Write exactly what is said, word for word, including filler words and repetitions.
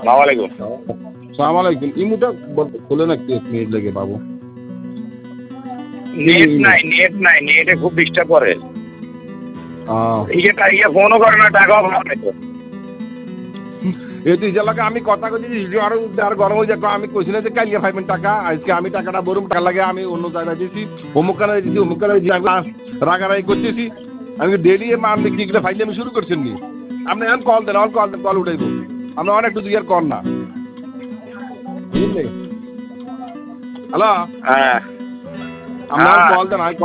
আসসালামু আলাইকুম। সালাম আলাইকুম। ইমুটা খুলে না একটু এক মিনিট লেগে বাবু। নেট নাই নেট নাই নেটে খুব ডিস্টার্ব করে। আহ ইয়েটা ইয়ে ফোনও করে না, টাকাও পাঠায় তো। এই তুই যে লাগে আমি কথা কইছি আরো আর গরম হয়ে যাক। আমি কইছি না যে কাইলে পাইবেন টাকা, আজকে আমি টাকাটা বরুম টাকা লাগে আমি অন্য জায়গায় দিয়েছি, অমুক কানে দিয়েছি অমুক কানে দিয়েছি, আমি রাগারাগি করতেছি। আমি ডেলি মাল বিক্রি করে ফাইলে আমি শুরু করছেন নি। আপনি এখন কল দেন, অন কল দেন, কল উঠাইব। আমরা অনেক একটু দুই আর কর না, বুঝলি? হ্যালো, হ্যাঁ আমরা হ্যাঁ কল দেন।